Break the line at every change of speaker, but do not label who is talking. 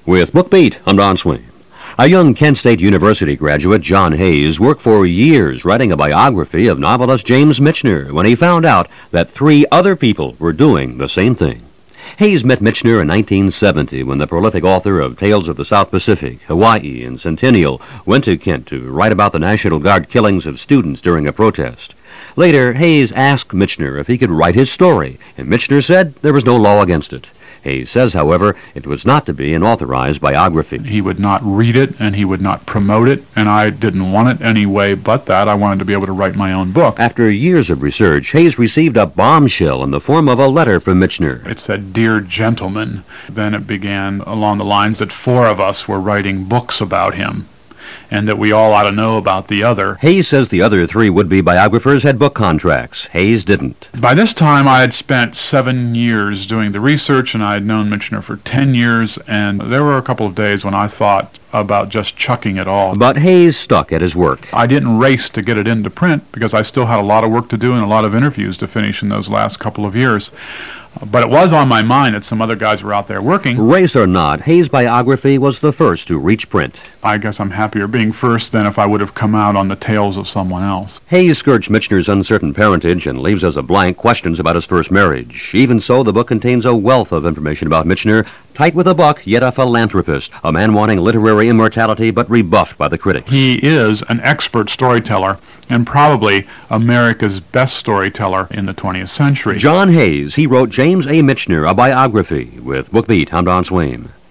With BookBeat, I'm Don Swain. A young Kent State University graduate, John Hayes, worked for years writing a biography of novelist James Michener when he found out that 3 other people were doing the same thing. Hayes met Michener in 1970 when the prolific author of Tales of the South Pacific, Hawaii, and Centennial went to Kent to write about the National Guard killings of students during a protest. Later, Hayes asked Michener if he could write his story, and Michener said there was no law against it. Hayes says, however, it was not to be an authorized biography.
He would not read it, and he would not promote it, and I didn't want it anyway but that. I wanted to be able to write my own book.
After years of research, Hayes received a bombshell in the form of a letter from Michener.
It said, "Dear Gentleman." Then it began along the lines that 4 of us were writing books about him, and that we all ought to know about the other.
Hayes says the other 3 would-be biographers had book contracts. Hayes didn't.
By this time, I had spent 7 years doing the research, and I had known Michener for 10 years, and there were a couple of days when I thought about just chucking it all.
But Hayes stuck at his work.
I didn't race to get it into print because I still had a lot of work to do and a lot of interviews to finish in those last couple of years. But it was on my mind that some other guys were out there working.
Race or not, Hayes' biography was the first to reach print.
I guess I'm happier being first than if I would have come out on the tales of someone else.
Hayes skirts Michener's uncertain parentage and leaves us a blank questions about his first marriage. Even so, the book contains a wealth of information about Michener, tight with a buck, yet a philanthropist, a man wanting literary immortality but rebuffed by the critics.
He is an expert storyteller and probably America's best storyteller in the 20th century.
John Hayes, he wrote James A. Michener, a biography. With BookBeat, I'm Don Swain.